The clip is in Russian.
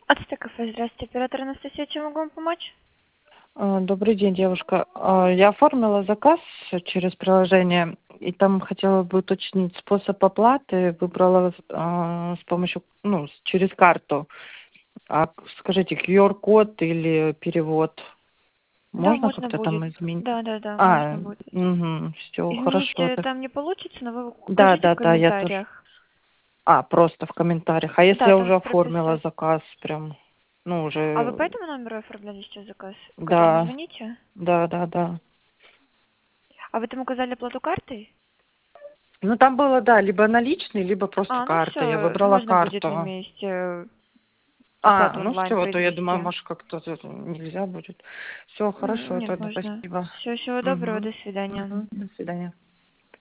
Ацтекафе, здравствуйте, оператор Анастасия, чем могу вам помочь? Добрый день, девушка. Я оформила заказ через приложение, и там хотела бы уточнить способ оплаты. Выбрала с помощью, через карту. Скажите, QR-код или перевод? Да, Можно можно как-то будет. там изменить? Да, можно будет. Все, Изменить хорошо. там не получится, но вы Да, укажите в да, да, я тоже. комментариях. Просто в комментариях. А если Да, я там уже оформила прописать. заказ, прям, А вы уже, по этому номеру оформляли сейчас заказ, по которому да, звоните? да, да, да. А вы там указали оплату картой? Ну, там было, да, либо наличный, либо просто Ну карта. Я все, выбрала можно будет на карту. месте оплату Ну онлайн все, то я думаю, произвести. может, как-то это нельзя будет. Все, хорошо, Нет, тогда можно. спасибо. Все, всего доброго, Угу. до свидания. Угу. До свидания.